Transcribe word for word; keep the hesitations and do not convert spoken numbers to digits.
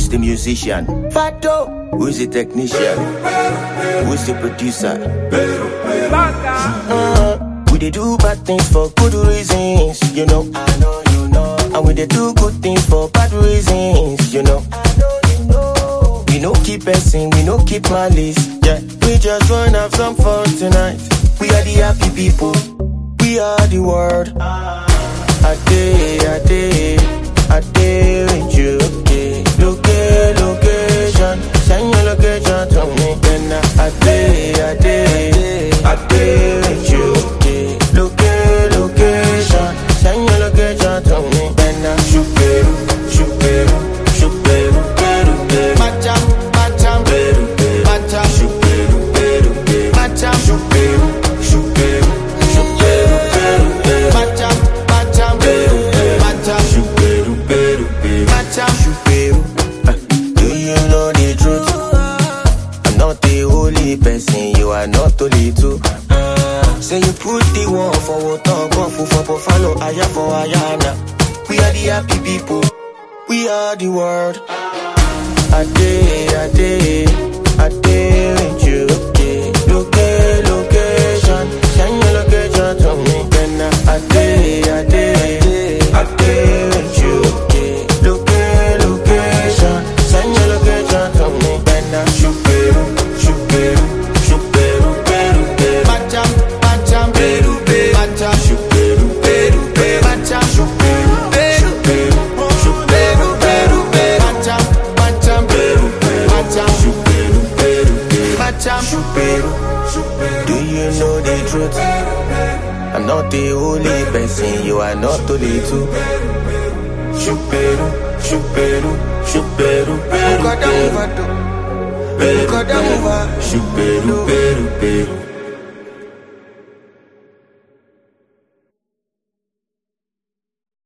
the musician? Fado, who is the technician? Who is the producer? Uh, we dey do bad things for good reasons, you know. I know you know. And we dey do good things for bad reasons, you know. I know you know. We no keep passing, we no keep malice. Yeah, we just wanna have some fun tonight. We are the happy people. We are the world. I day, I day, I day with you. Okay. Loca- location, send your location to me. Then I day, I day, I day with you. Okay. Loca- location, send your location to me. Then I shoot Peru, shoot Peru, shoot Peru, Peru, Peru. Macham, macham, Peru, Peru, macham, shoot Peru, Peru, Peru, macham, shoot Peru, shoot Peru, shoot Peru, Peru, Peru, macham, macham, Peru, Peru, macham, shoot Peru, Peru, Peru, macham, shoot Peru. Uh, Do you know the truth? I'm not the only person, you are not only two. Uh, say you put the one for water, go for for follow, aya for ayana. We are the happy people, we are the world. I day, I day, I day with you. Okay. Loca- location, send your location to me. Then I day, I day, I day with you. Okay. Loca- location, send your location to me. Then I shoot Peru, shoot Peru, shoot Peru, Peru, Peru. Macham, macham, Peru, Peru, macham, shoot Peru, Peru, Peru, macham, shoot Peru, Peru, Peru, shoot Peru, Peru, Peru, macham, macham, Peru, Peru, macham, shoot Peru, Peru, Peru, macham, shoot Peru. Do you know the truth? I'm not the only person, you are not only two. Shoot Peru, shoot Peru, shoot Peru, Peru, Peru, Peru, Peru, shoot Peru, Peru, Peru.